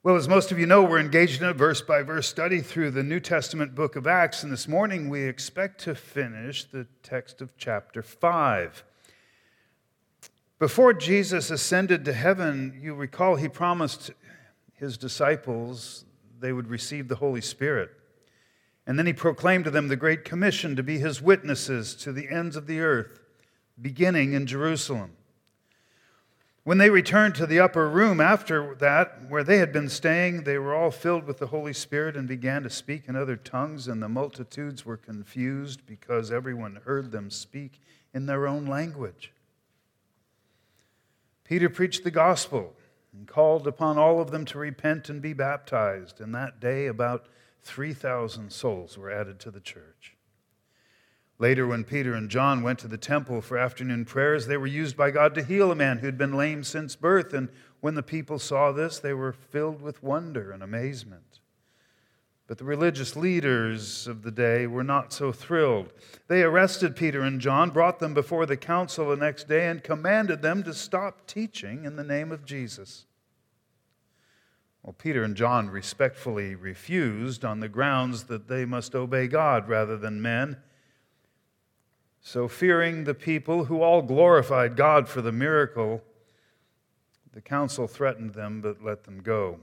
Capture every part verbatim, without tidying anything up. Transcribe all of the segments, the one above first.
Well, as most of you know, we're engaged in a verse-by-verse study through the New Testament book of Acts, and this morning we expect to finish the text of chapter five. Before Jesus ascended to heaven, you recall he promised his disciples they would receive the Holy Spirit. And then he proclaimed to them the Great Commission to be his witnesses to the ends of the earth, beginning in Jerusalem. When they returned to the upper room after that, where they had been staying, they were all filled with the Holy Spirit and began to speak in other tongues, and the multitudes were confused because everyone heard them speak in their own language. Peter preached the gospel and called upon all of them to repent and be baptized, and that day about three thousand souls were added to the church. Later, when Peter and John went to the temple for afternoon prayers, they were used by God to heal a man who had been lame since birth. And when the people saw this, they were filled with wonder and amazement. But the religious leaders of the day were not so thrilled. They arrested Peter and John, brought them before the council the next day, and commanded them to stop teaching in the name of Jesus. Well, Peter and John respectfully refused on the grounds that they must obey God rather than men. So, fearing the people, who all glorified God for the miracle, the council threatened them but let them go.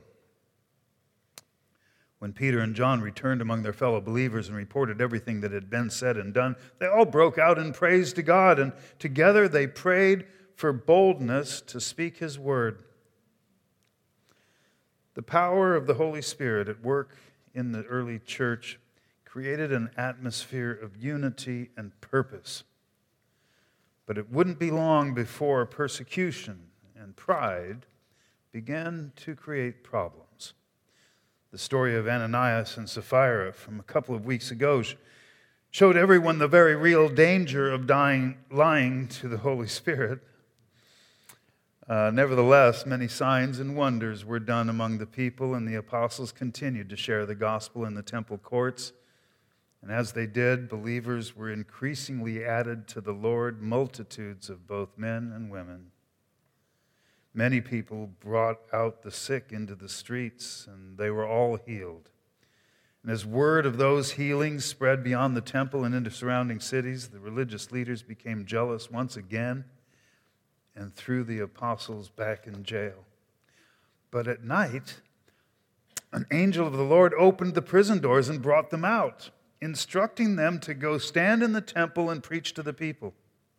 When Peter and John returned among their fellow believers and reported everything that had been said and done, they all broke out in praise to God, and together they prayed for boldness to speak his word. The power of the Holy Spirit at work in the early church created an atmosphere of unity and purpose. But it wouldn't be long before persecution and pride began to create problems. The story of Ananias and Sapphira from a couple of weeks ago showed everyone the very real danger of dying, lying to the Holy Spirit. Uh, nevertheless, many signs and wonders were done among the people, and the apostles continued to share the gospel in the temple courts. And as they did, believers were increasingly added to the Lord, multitudes of both men and women. Many people brought out the sick into the streets, and they were all healed. And as word of those healings spread beyond the temple and into surrounding cities, the religious leaders became jealous once again and threw the apostles back in jail. But at night, an angel of the Lord opened the prison doors and brought them out, instructing them to go stand in the temple and preach to the people.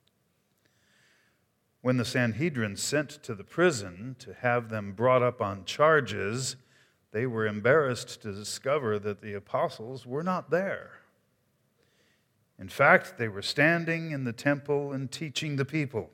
When the Sanhedrin sent to the prison to have them brought up on charges, they were embarrassed to discover that the apostles were not there. In fact, they were standing in the temple and teaching the people.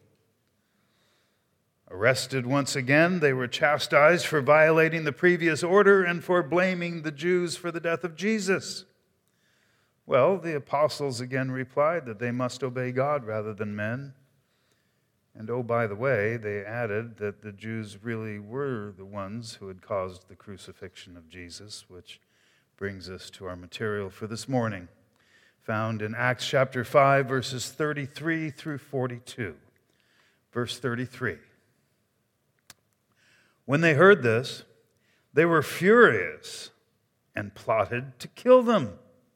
Arrested once again, they were chastised for violating the previous order and for blaming the Jews for the death of Jesus. Well, the apostles again replied that they must obey God rather than men. And oh, by the way, they added that the Jews really were the ones who had caused the crucifixion of Jesus, which brings us to our material for this morning, found in Acts chapter five, verses thirty-three through forty-two. Verse thirty-three. When they heard this, they were furious and plotted to kill them.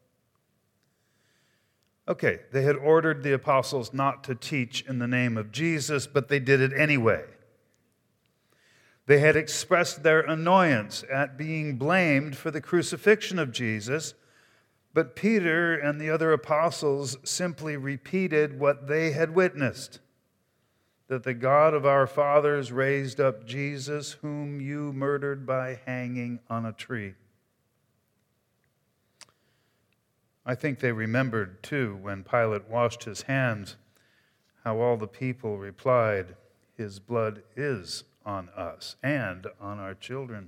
Okay, they had ordered the apostles not to teach in the name of Jesus, but they did it anyway. They had expressed their annoyance at being blamed for the crucifixion of Jesus, but Peter and the other apostles simply repeated what they had witnessed, that the God of our fathers raised up Jesus, whom you murdered by hanging on a tree. I think they remembered, too, when Pilate washed his hands, how all the people replied, "His blood is on us and on our children."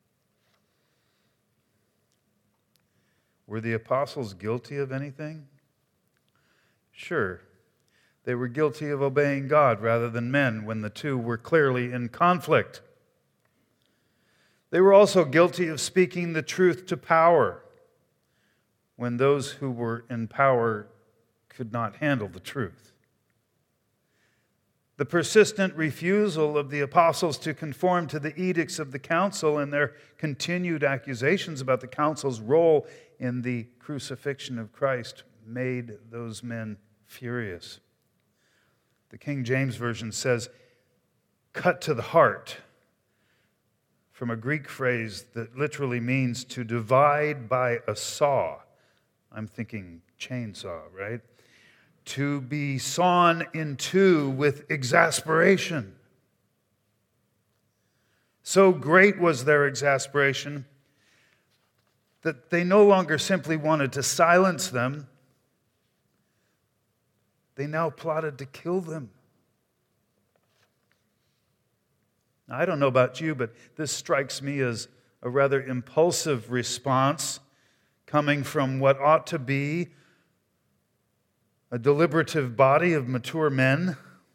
Were the apostles guilty of anything? Sure. They were guilty of obeying God rather than men when the two were clearly in conflict. They were also guilty of speaking the truth to power when those who were in power could not handle the truth. The persistent refusal of the apostles to conform to the edicts of the council and their continued accusations about the council's role in the crucifixion of Christ made those men furious. The King James Version says, cut to the heart, from a Greek phrase that literally means to divide by a saw. I'm thinking chainsaw, right? To be sawn in two with exasperation. So great was their exasperation that they no longer simply wanted to silence them. They now plotted to kill them. Now, I don't know about you, but this strikes me as a rather impulsive response coming from what ought to be a deliberative body of mature men.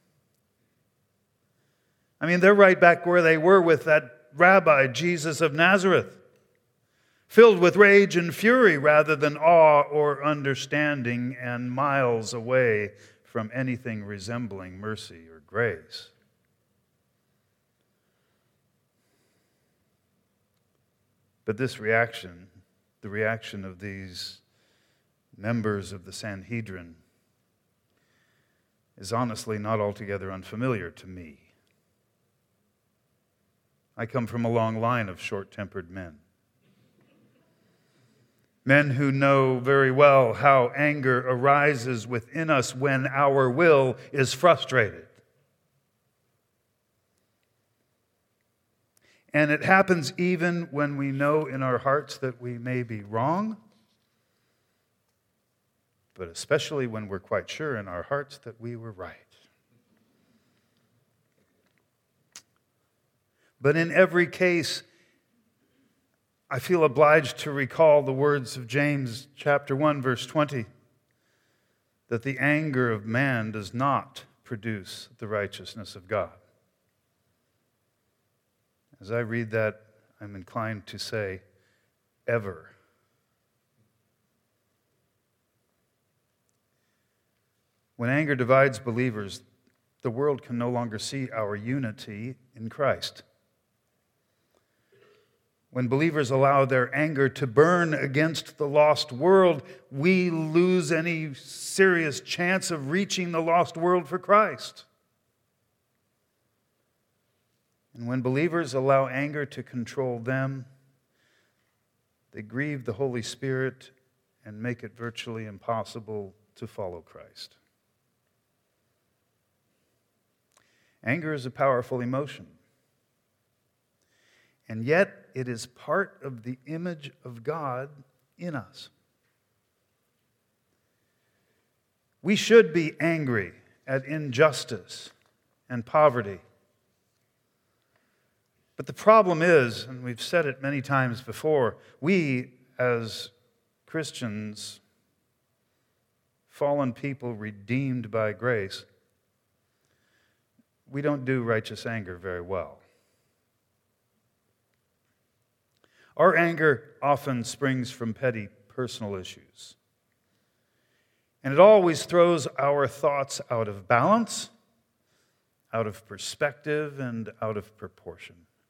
I mean, they're right back where they were with that rabbi, Jesus of Nazareth, filled with rage and fury rather than awe or understanding, and miles away from anything resembling mercy or grace. But this reaction, the reaction of these members of the Sanhedrin, is honestly not altogether unfamiliar to me. I come from a long line of short-tempered men. Men who know very well how anger arises within us when our will is frustrated. And it happens even when we know in our hearts that we may be wrong, but especially when we're quite sure in our hearts that we were right. But in every case, I feel obliged to recall the words of James chapter one, verse twenty, that the anger of man does not produce the righteousness of God. As I read that, I'm inclined to say, ever. When anger divides believers, the world can no longer see our unity in Christ. When believers allow their anger to burn against the lost world, we lose any serious chance of reaching the lost world for Christ. And when believers allow anger to control them, they grieve the Holy Spirit and make it virtually impossible to follow Christ. Anger is a powerful emotion. And yet, it is part of the image of God in us. We should be angry at injustice and poverty. But the problem is, and we've said it many times before, we as Christians, fallen people redeemed by grace, we don't do righteous anger very well. Our anger often springs from petty personal issues. And it always throws our thoughts out of balance, out of perspective, and out of proportion.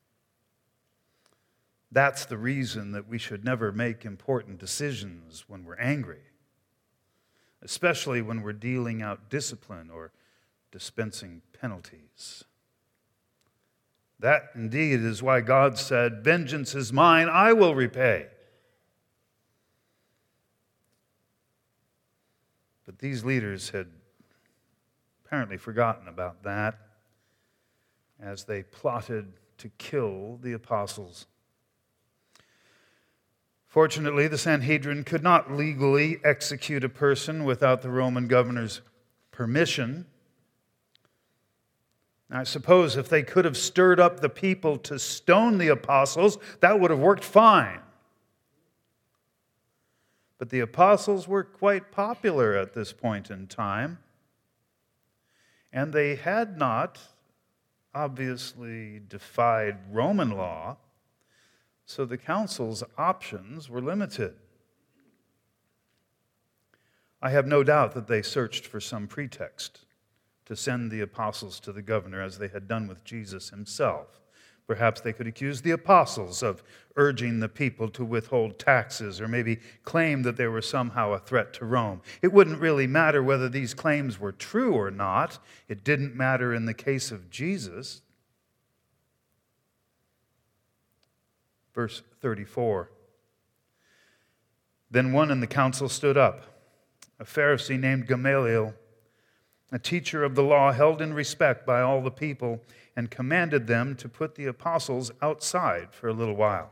That's the reason that we should never make important decisions when we're angry, especially when we're dealing out discipline or dispensing penalties. That indeed is why God said, "Vengeance is mine, I will repay." But these leaders had apparently forgotten about that as they plotted to kill the apostles. Fortunately, the Sanhedrin could not legally execute a person without the Roman governor's permission. Now, I suppose if they could have stirred up the people to stone the apostles, that would have worked fine. But the apostles were quite popular at this point in time, and they had not obviously defied Roman law, so the council's options were limited. I have no doubt that they searched for some pretext to send the apostles to the governor as they had done with Jesus himself. Perhaps they could accuse the apostles of urging the people to withhold taxes, or maybe claim that they were somehow a threat to Rome. It wouldn't really matter whether these claims were true or not. It didn't matter in the case of Jesus. Verse thirty-four. Then one in the council stood up, a Pharisee named Gamaliel, a teacher of the law held in respect by all the people, and commanded them to put the apostles outside for a little while.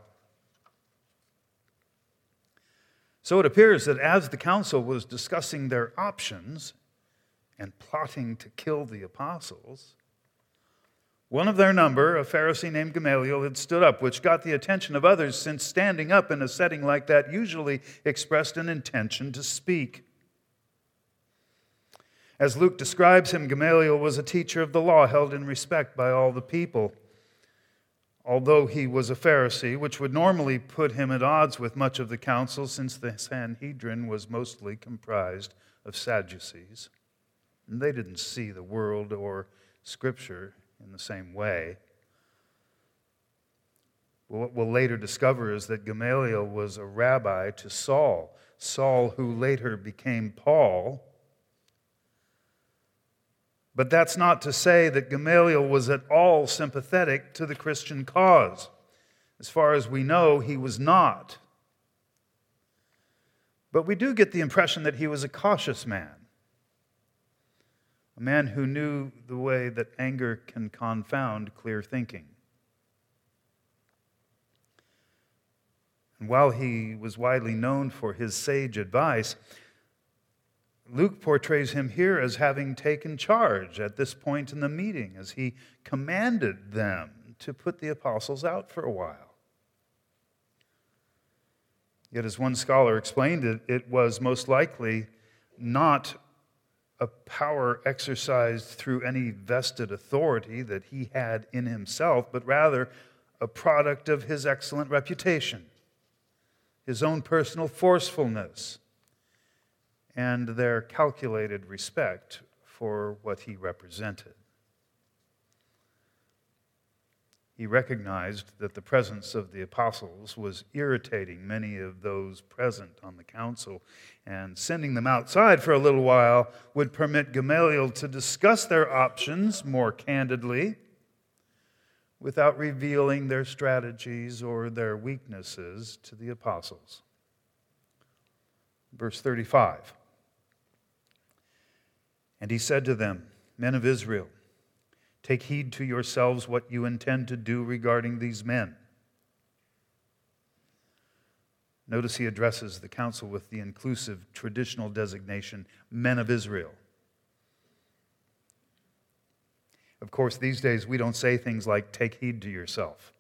So it appears that as the council was discussing their options and plotting to kill the apostles, one of their number, a Pharisee named Gamaliel, had stood up, which got the attention of others, since standing up in a setting like that usually expressed an intention to speak. As Luke describes him, Gamaliel was a teacher of the law held in respect by all the people. Although he was a Pharisee, which would normally put him at odds with much of the council, since the Sanhedrin was mostly comprised of Sadducees. And they didn't see the world or Scripture in the same way. Well, what we'll later discover is that Gamaliel was a rabbi to Saul, Saul who later became Paul. But that's not to say that Gamaliel was at all sympathetic to the Christian cause. As far as we know, he was not. But we do get the impression that he was a cautious man, a man who knew the way that anger can confound clear thinking. And while he was widely known for his sage advice, Luke portrays him here as having taken charge at this point in the meeting, as he commanded them to put the apostles out for a while. Yet, as one scholar explained it, it was most likely not a power exercised through any vested authority that he had in himself, but rather a product of his excellent reputation, his own personal forcefulness, and their calculated respect for what he represented. He recognized that the presence of the apostles was irritating many of those present on the council, and sending them outside for a little while would permit Gamaliel to discuss their options more candidly without revealing their strategies or their weaknesses to the apostles. Verse thirty-five. And he said to them, "Men of Israel, take heed to yourselves what you intend to do regarding these men." Notice he addresses the council with the inclusive traditional designation, men of Israel. Of course, these days we don't say things like, take heed to yourself.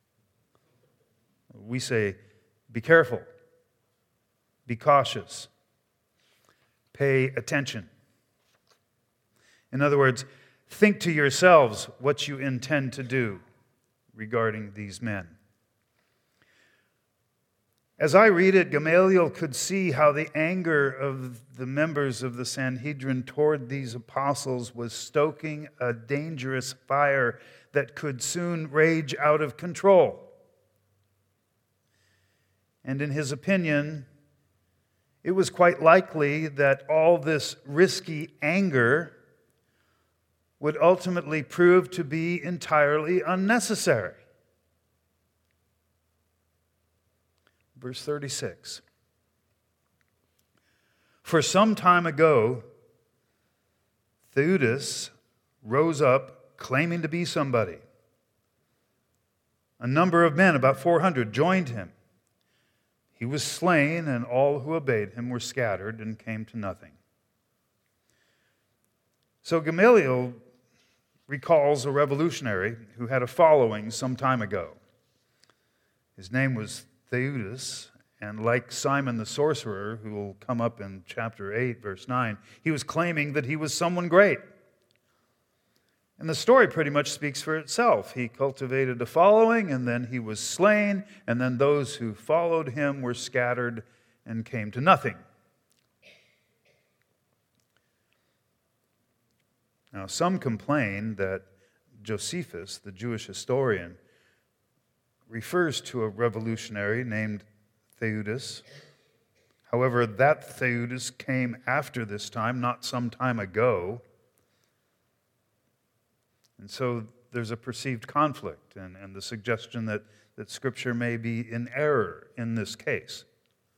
We say, be careful, be cautious, pay attention. In other words, think to yourselves what you intend to do regarding these men. As I read it, Gamaliel could see how the anger of the members of the Sanhedrin toward these apostles was stoking a dangerous fire that could soon rage out of control. And in his opinion, it was quite likely that all this risky anger would ultimately prove to be entirely unnecessary. Verse thirty-six. For some time ago, Theudas rose up claiming to be somebody. A number of men, about four hundred, joined him. He was slain, and all who obeyed him were scattered and came to nothing. So Gamaliel recalls a revolutionary who had a following some time ago. His name was Theudas, and like Simon the sorcerer, who will come up in chapter eight, verse nine, he was claiming that he was someone great. And the story pretty much speaks for itself. He cultivated a following, and then he was slain, and then those who followed him were scattered and came to nothing. Now, some complain that Josephus, the Jewish historian, refers to a revolutionary named Theudas. However, that Theudas came after this time, not some time ago. And so there's a perceived conflict and, and the suggestion that, that Scripture may be in error in this case.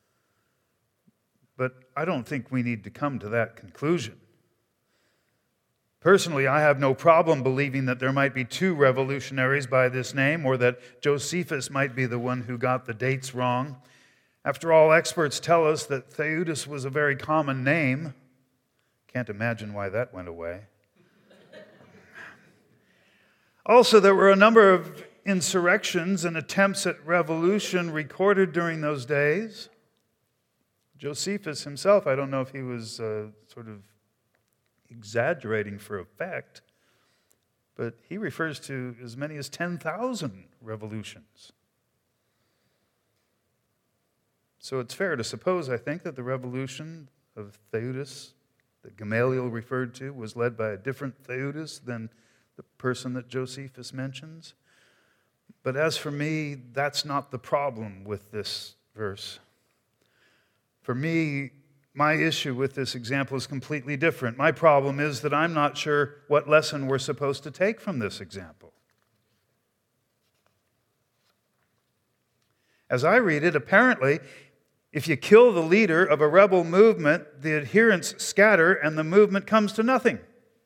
But I don't think we need to come to that conclusion. Personally, I have no problem believing that there might be two revolutionaries by this name, or that Josephus might be the one who got the dates wrong. After all, experts tell us that Theudas was a very common name. Can't imagine why that went away. Also, there were a number of insurrections and attempts at revolution recorded during those days. Josephus himself, I don't know if he was uh, sort of exaggerating for effect, but he refers to as many as ten thousand revolutions. So it's fair to suppose, I think, that the revolution of Theudas that Gamaliel referred to was led by a different Theudas than the person that Josephus mentions. But as for me, that's not the problem with this verse. For me, my issue with this example is completely different. My problem is that I'm not sure what lesson we're supposed to take from this example. As I read it, apparently, if you kill the leader of a rebel movement, the adherents scatter and the movement comes to nothing.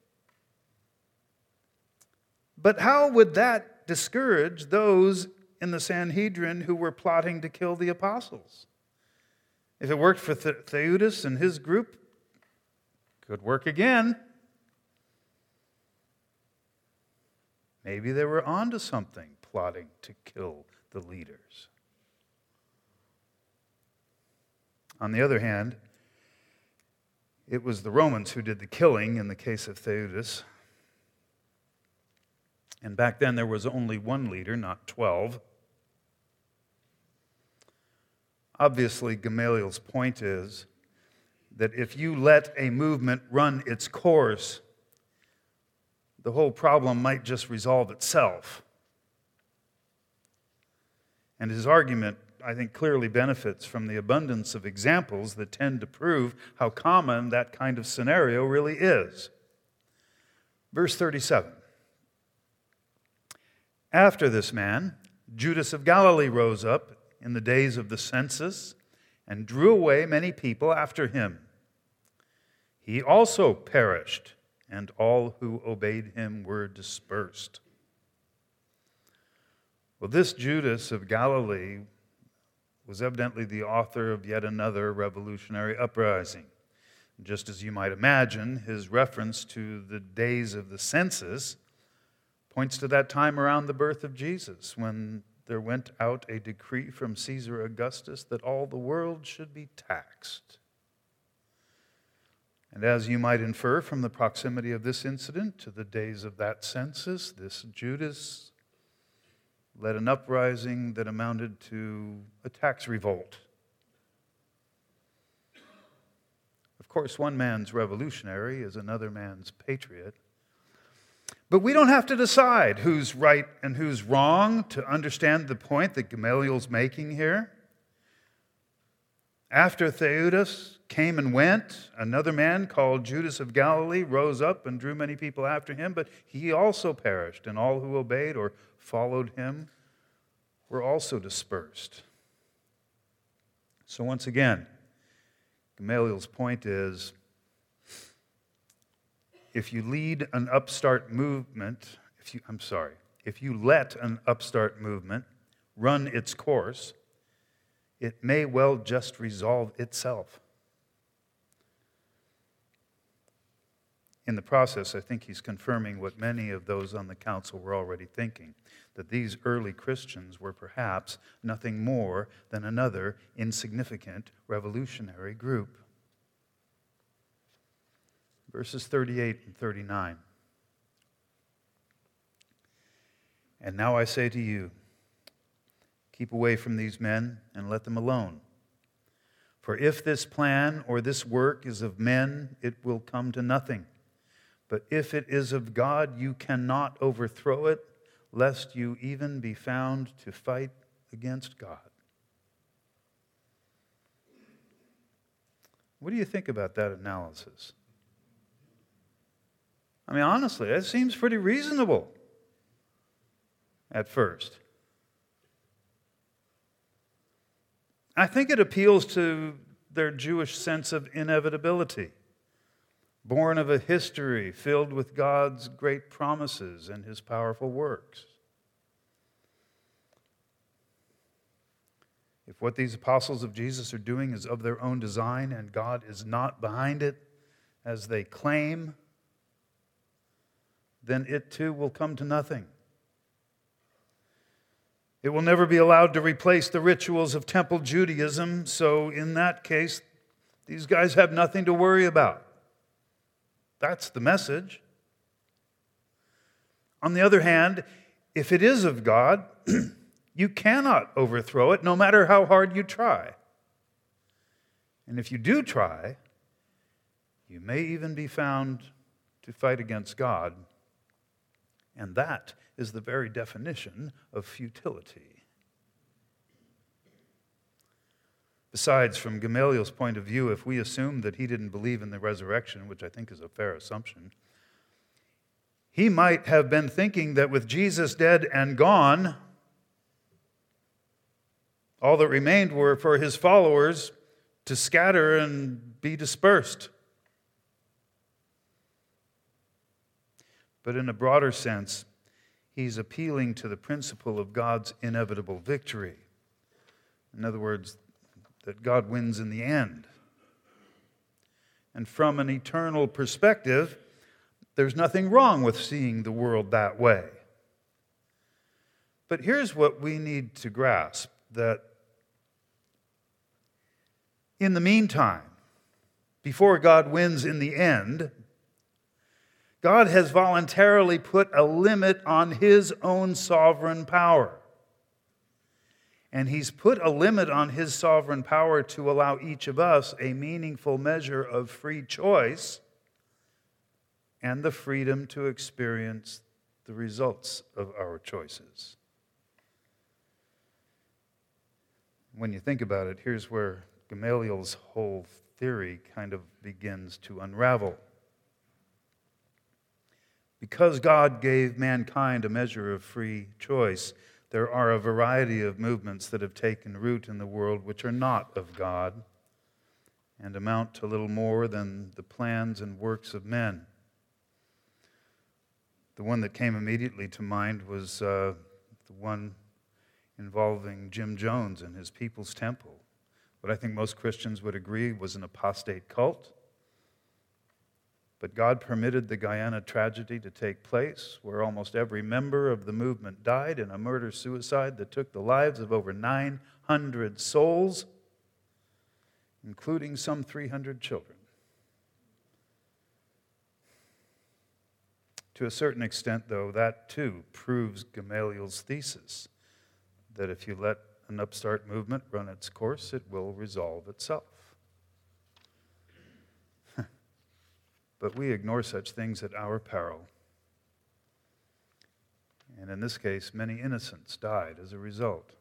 But how would that discourage those in the Sanhedrin who were plotting to kill the apostles? If it worked for Theudas and his group, it could work again. Maybe they were onto something, plotting to kill the leaders. On the other hand, it was the Romans who did the killing in the case of Theudas. And back then there was only one leader, not twelve. Obviously, Gamaliel's point is that if you let a movement run its course, the whole problem might just resolve itself. And his argument, I think, clearly benefits from the abundance of examples that tend to prove how common that kind of scenario really is. Verse thirty-seven. After this man, Judas of Galilee rose up in the days of the census and drew away many people after him. He also perished, and all who obeyed him were dispersed. Well, this Judas of Galilee was evidently the author of yet another revolutionary uprising. Just as you might imagine, his reference to the days of the census points to that time around the birth of Jesus, when there went out a decree from Caesar Augustus that all the world should be taxed. And as you might infer from the proximity of this incident to the days of that census, this Judas led an uprising that amounted to a tax revolt. Of course, one man's revolutionary is another man's patriot. But we don't have to decide who's right and who's wrong to understand the point that Gamaliel's making here. After Theudas came and went, another man called Judas of Galilee rose up and drew many people after him, but he also perished, and all who obeyed or followed him were also dispersed. So once again, Gamaliel's point is, if you lead an upstart movement, if you, I'm sorry, if you let an upstart movement run its course, it may well just resolve itself. In the process, I think he's confirming what many of those on the council were already thinking, that these early Christians were perhaps nothing more than another insignificant revolutionary group. Verses thirty-eight and thirty-nine. And now I say to you, keep away from these men and let them alone. For if this plan or this work is of men, it will come to nothing. But if it is of God, you cannot overthrow it, lest you even be found to fight against God. What do you think about that analysis? I mean, honestly, that seems pretty reasonable at first. I think it appeals to their Jewish sense of inevitability, born of a history filled with God's great promises and His powerful works. If what these apostles of Jesus are doing is of their own design and God is not behind it, as they claim, then it too will come to nothing. It will never be allowed to replace the rituals of temple Judaism, so in that case, these guys have nothing to worry about. That's the message. On the other hand, if it is of God, you cannot overthrow it, no matter how hard you try. And if you do try, you may even be found to fight against God. And that is the very definition of futility. Besides, from Gamaliel's point of view, if we assume that he didn't believe in the resurrection, which I think is a fair assumption, he might have been thinking that with Jesus dead and gone, all that remained were for his followers to scatter and be dispersed. But in a broader sense, he's appealing to the principle of God's inevitable victory. In other words, that God wins in the end. And from an eternal perspective, there's nothing wrong with seeing the world that way. But here's what we need to grasp, that in the meantime, before God wins in the end, God has voluntarily put a limit on His own sovereign power. And He's put a limit on His sovereign power to allow each of us a meaningful measure of free choice and the freedom to experience the results of our choices. When you think about it, here's where Gamaliel's whole theory kind of begins to unravel. Because God gave mankind a measure of free choice, there are a variety of movements that have taken root in the world which are not of God and amount to little more than the plans and works of men. The one that came immediately to mind was uh, the one involving Jim Jones and his People's Temple. What I think most Christians would agree was an apostate cult. But God permitted the Guyana tragedy to take place, where almost every member of the movement died in a murder-suicide that took the lives of over nine hundred souls, including some three hundred children. To a certain extent, though, that too proves Gamaliel's thesis, that if you let an upstart movement run its course, it will resolve itself. But we ignore such things at our peril. And in this case, many innocents died as a result.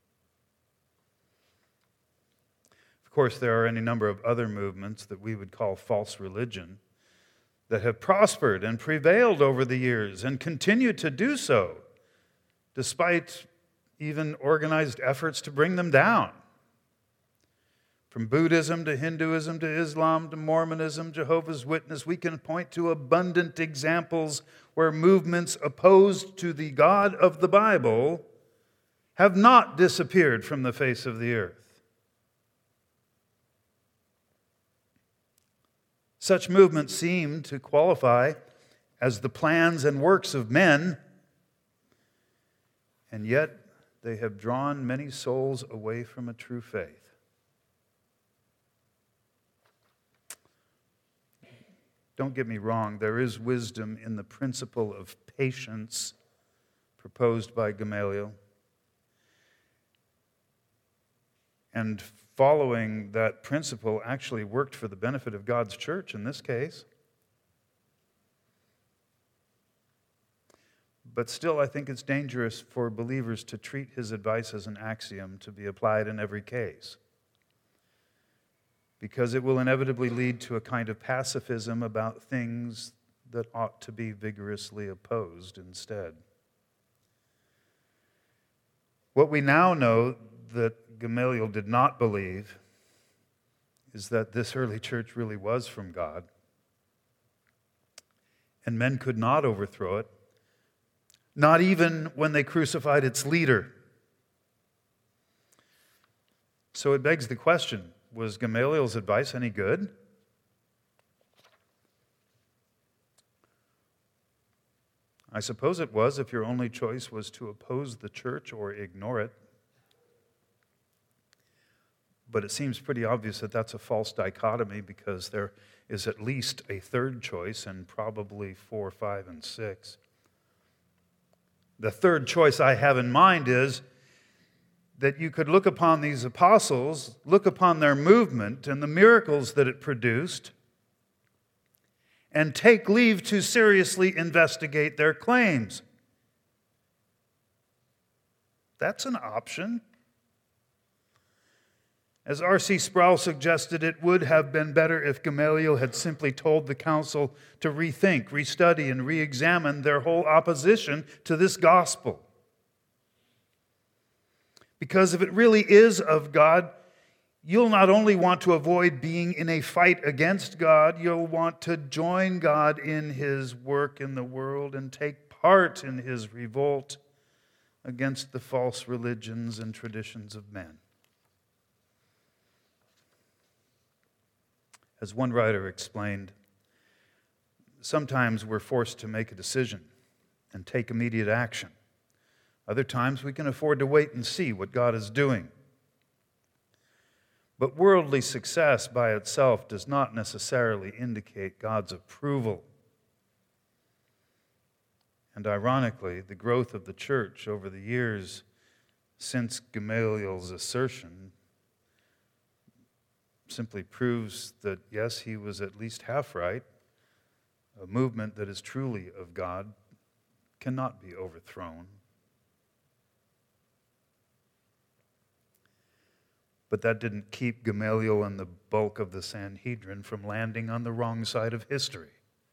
Of course, there are any number of other movements that we would call false religion that have prospered and prevailed over the years and continue to do so, despite even organized efforts to bring them down. From Buddhism to Hinduism to Islam to Mormonism, Jehovah's Witness, we can point to abundant examples where movements opposed to the God of the Bible have not disappeared from the face of the earth. Such movements seem to qualify as the plans and works of men, and yet they have drawn many souls away from a true faith. Don't get me wrong, there is wisdom in the principle of patience proposed by Gamaliel. And following that principle actually worked for the benefit of God's church in this case. But still, I think it's dangerous for believers to treat his advice as an axiom to be applied in every case, because it will inevitably lead to a kind of pacifism about things that ought to be vigorously opposed instead. What we now know that Gamaliel did not believe is that this early church really was from God, and men could not overthrow it, not even when they crucified its leader. So it begs the question, was Gamaliel's advice any good? I suppose it was if your only choice was to oppose the church or ignore it. But it seems pretty obvious that that's a false dichotomy, because there is at least a third choice, and probably four, five, and six. The third choice I have in mind is that you could look upon these apostles, look upon their movement and the miracles that it produced, and take leave to seriously investigate their claims. That's an option. As R C Sproul suggested, it would have been better if Gamaliel had simply told the council to rethink, restudy, and re-examine their whole opposition to this gospel. Because if it really is of God, you'll not only want to avoid being in a fight against God, you'll want to join God in his work in the world and take part in his revolt against the false religions and traditions of men. As one writer explained, sometimes we're forced to make a decision and take immediate action. Other times we can afford to wait and see what God is doing. But worldly success by itself does not necessarily indicate God's approval. And ironically, the growth of the church over the years since Gamaliel's assertion simply proves that, yes, he was at least half right. A movement that is truly of God cannot be overthrown. But that didn't keep Gamaliel and the bulk of the Sanhedrin from landing on the wrong side of history.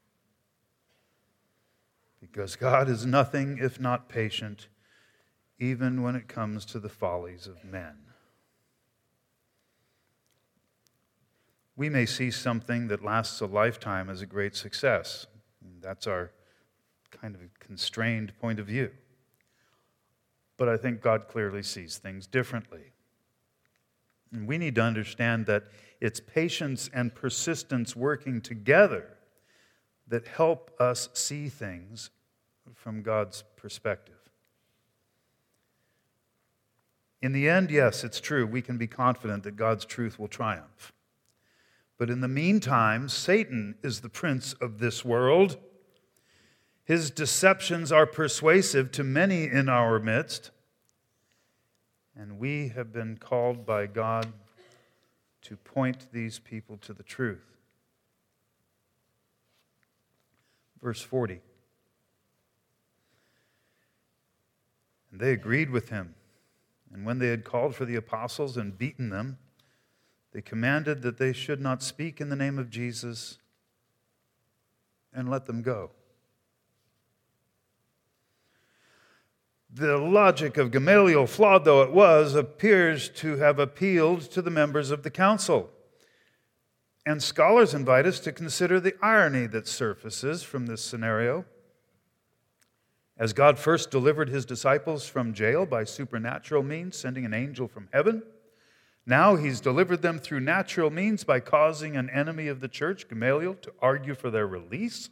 Because God is nothing if not patient, even when it comes to the follies of men. We may see something that lasts a lifetime as a great success. That's our kind of constrained point of view. But I think God clearly sees things differently. And we need to understand that it's patience and persistence working together that help us see things from God's perspective. In the end, yes, it's true, we can be confident that God's truth will triumph. But in the meantime, Satan is the prince of this world. His deceptions are persuasive to many in our midst. And we have been called by God to point these people to the truth. Verse forty. And they agreed with him. And when they had called for the apostles and beaten them, they commanded that they should not speak in the name of Jesus, and let them go. The logic of Gamaliel, flawed though it was, appears to have appealed to the members of the council. And scholars invite us to consider the irony that surfaces from this scenario. As God first delivered his disciples from jail by supernatural means, sending an angel from heaven, now he's delivered them through natural means by causing an enemy of the church, Gamaliel, to argue for their release.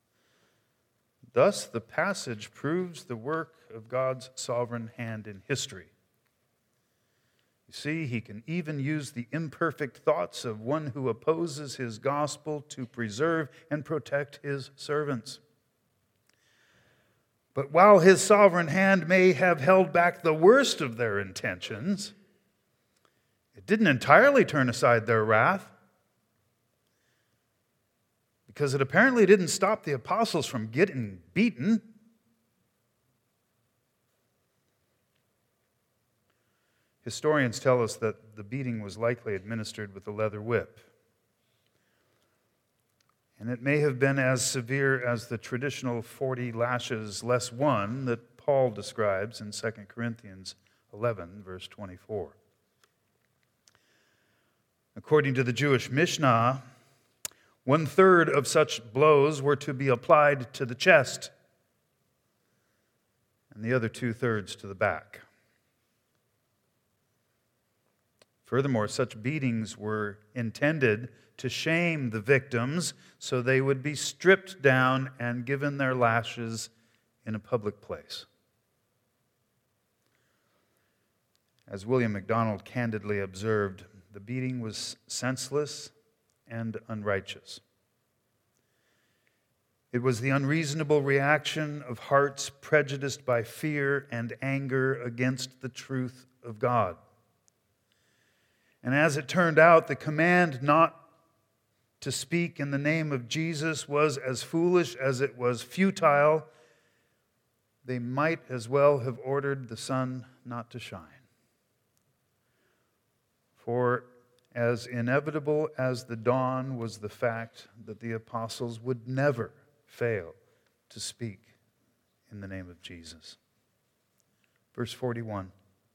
Thus, the passage proves the work of God's sovereign hand in history. You see, he can even use the imperfect thoughts of one who opposes his gospel to preserve and protect his servants. But while his sovereign hand may have held back the worst of their intentions, it didn't entirely turn aside their wrath, because it apparently didn't stop the apostles from getting beaten. Historians tell us that the beating was likely administered with a leather whip. And it may have been as severe as the traditional forty lashes less one that Paul describes in Second Corinthians eleven, verse twenty-four. According to the Jewish Mishnah, one-third of such blows were to be applied to the chest, and the other two-thirds to the back. Furthermore, such beatings were intended to shame the victims so they would be stripped down and given their lashes in a public place. As William MacDonald candidly observed, the beating was senseless and unrighteous. It was the unreasonable reaction of hearts prejudiced by fear and anger against the truth of God. And as it turned out, the command not to speak in the name of Jesus was as foolish as it was futile. They might as well have ordered the sun not to shine. For as inevitable as the dawn was the fact that the apostles would never fail to speak in the name of Jesus. Verse forty-one.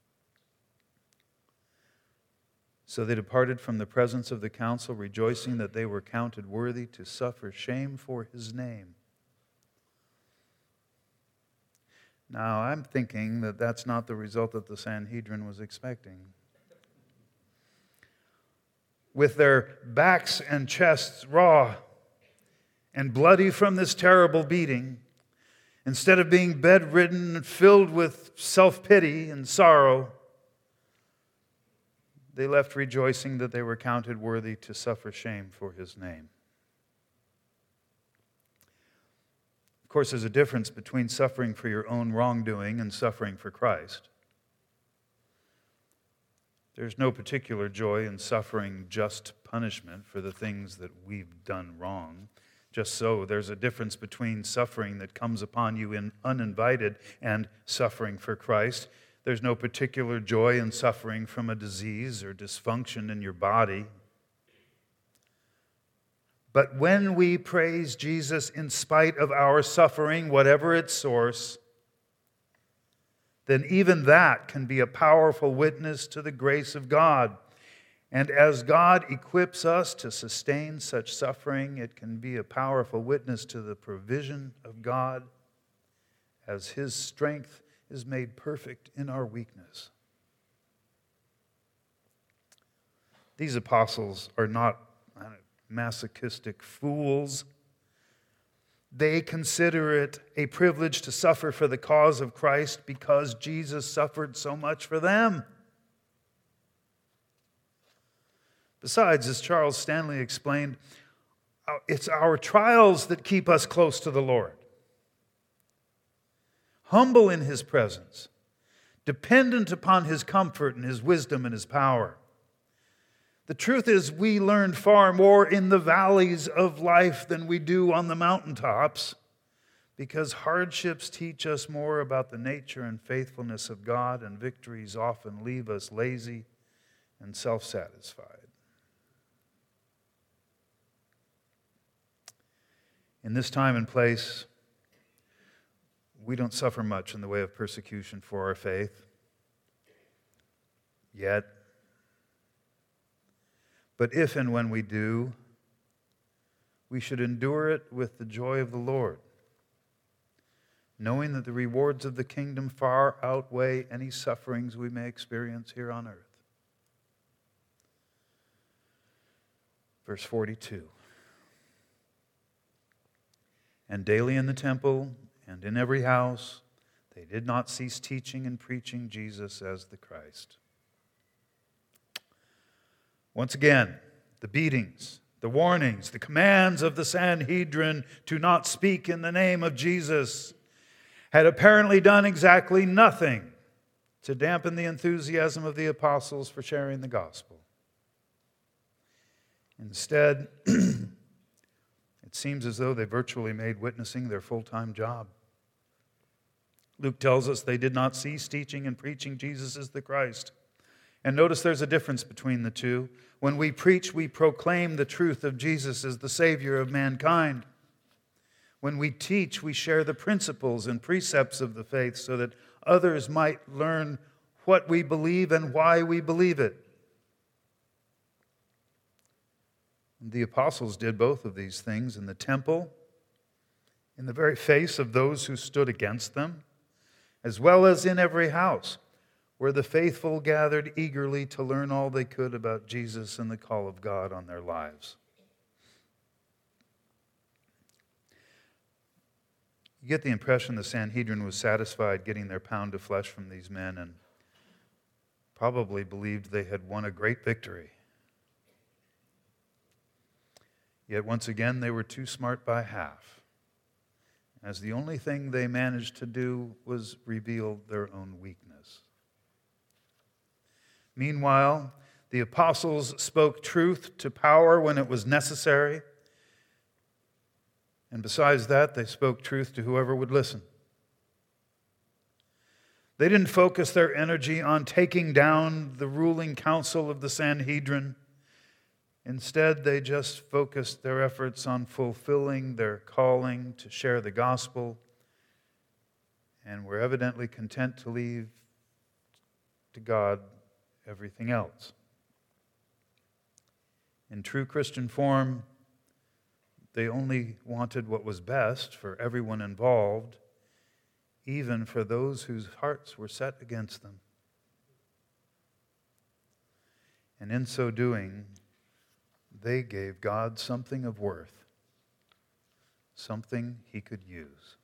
So they departed from the presence of the council, rejoicing that they were counted worthy to suffer shame for his name. Now, I'm thinking that that's not the result that the Sanhedrin was expecting. With their backs and chests raw and bloody from this terrible beating, instead of being bedridden and filled with self-pity and sorrow, they left rejoicing that they were counted worthy to suffer shame for his name. Of course, there's a difference between suffering for your own wrongdoing and suffering for Christ. There's no particular joy in suffering just punishment for the things that we've done wrong. Just so, there's a difference between suffering that comes upon you in uninvited and suffering for Christ. There's no particular joy in suffering from a disease or dysfunction in your body. But when we praise Jesus in spite of our suffering, whatever its source, then even that can be a powerful witness to the grace of God. And as God equips us to sustain such suffering, it can be a powerful witness to the provision of God as His strength is made perfect in our weakness. These apostles are not masochistic fools. They consider it a privilege to suffer for the cause of Christ because Jesus suffered so much for them. Besides, as Charles Stanley explained, it's our trials that keep us close to the Lord. Humble in His presence, dependent upon His comfort and His wisdom and His power. The truth is, we learn far more in the valleys of life than we do on the mountaintops, because hardships teach us more about the nature and faithfulness of God, and victories often leave us lazy and self-satisfied. In this time and place, we don't suffer much in the way of persecution for our faith, yet. But if and when we do, we should endure it with the joy of the Lord, knowing that the rewards of the kingdom far outweigh any sufferings we may experience here on earth. Verse forty-two. And daily in the temple and in every house, they did not cease teaching and preaching Jesus as the Christ. Once again, the beatings, the warnings, the commands of the Sanhedrin to not speak in the name of Jesus had apparently done exactly nothing to dampen the enthusiasm of the apostles for sharing the gospel. Instead, it seems as though they virtually made witnessing their full-time job. Luke tells us they did not cease teaching and preaching Jesus as the Christ. And notice there's a difference between the two. When we preach, we proclaim the truth of Jesus as the Savior of mankind. When we teach, we share the principles and precepts of the faith so that others might learn what we believe and why we believe it. The apostles did both of these things in the temple, in the very face of those who stood against them, as well as in every house, where the faithful gathered eagerly to learn all they could about Jesus and the call of God on their lives. You get the impression the Sanhedrin was satisfied getting their pound of flesh from these men and probably believed they had won a great victory. Yet once again, they were too smart by half, as the only thing they managed to do was reveal their own weakness. Meanwhile, the apostles spoke truth to power when it was necessary. And besides that, they spoke truth to whoever would listen. They didn't focus their energy on taking down the ruling council of the Sanhedrin. Instead, they just focused their efforts on fulfilling their calling to share the gospel, and were evidently content to leave to God everything else. In true Christian form, they only wanted what was best for everyone involved, even for those whose hearts were set against them. And in so doing, they gave God something of worth, something he could use.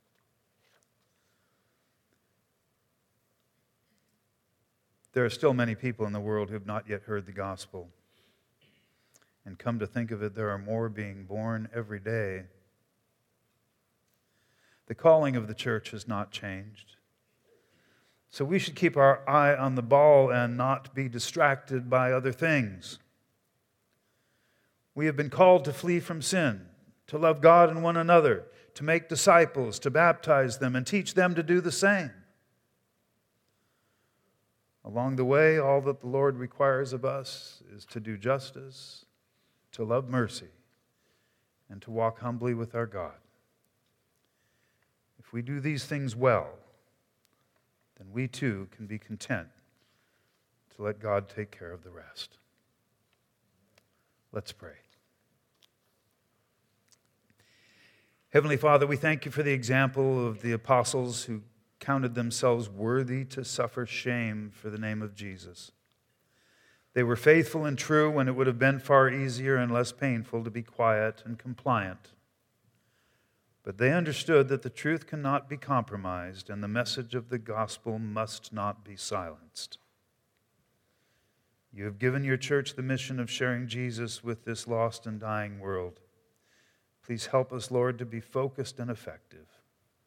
There are still many people in the world who have not yet heard the gospel. And come to think of it, there are more being born every day. The calling of the church has not changed. So we should keep our eye on the ball and not be distracted by other things. We have been called to flee from sin, to love God and one another, to make disciples, to baptize them, and teach them to do the same. Along the way, all that the Lord requires of us is to do justice, to love mercy, and to walk humbly with our God. If we do these things well, then we too can be content to let God take care of the rest. Let's pray. Heavenly Father, we thank you for the example of the apostles who counted themselves worthy to suffer shame for the name of Jesus. They were faithful and true when it would have been far easier and less painful to be quiet and compliant. But they understood that the truth cannot be compromised and the message of the gospel must not be silenced. You have given your church the mission of sharing Jesus with this lost and dying world. Please help us, Lord, to be focused and effective.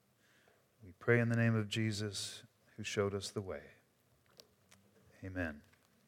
We pray in the name of Jesus, who showed us the way. Amen.